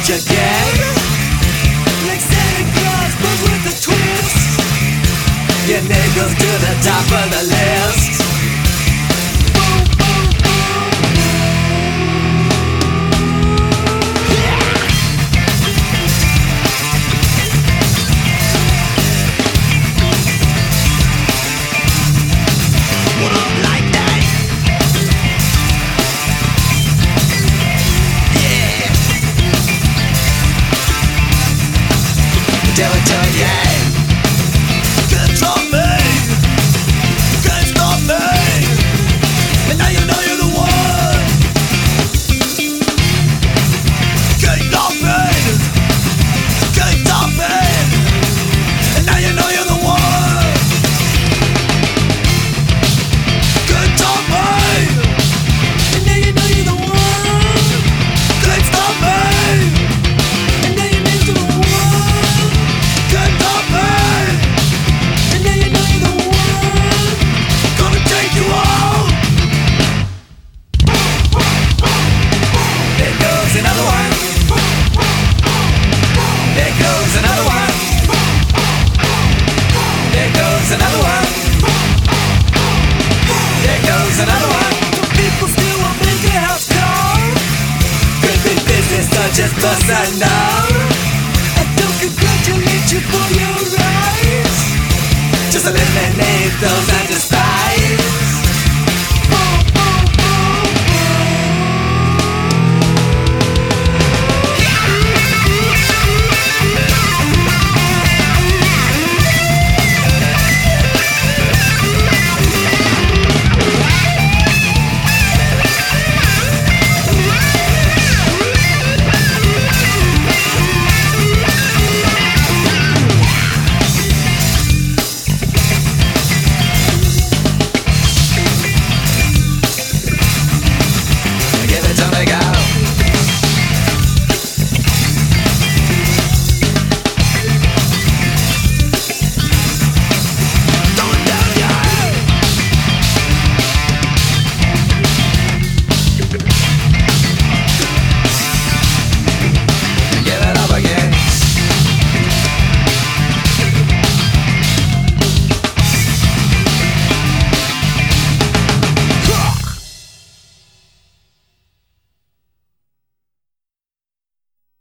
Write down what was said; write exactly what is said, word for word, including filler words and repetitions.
much again. Like Santa Claus but with a twist. Your name goes to the top of the list. Do it to you. Can't stop me. Can't stop me. And now you know you're the one. Can't stop me. Can't stop me. And now you know you're the one. Can't stop me. And now you know you're the one. Can't stop me. And now you know you're the one. Another one. There goes another one. There goes another one. There goes another one. People still won't make a house call. Could be business, not just personal. I don't congratulate you for your rise. Just eliminate those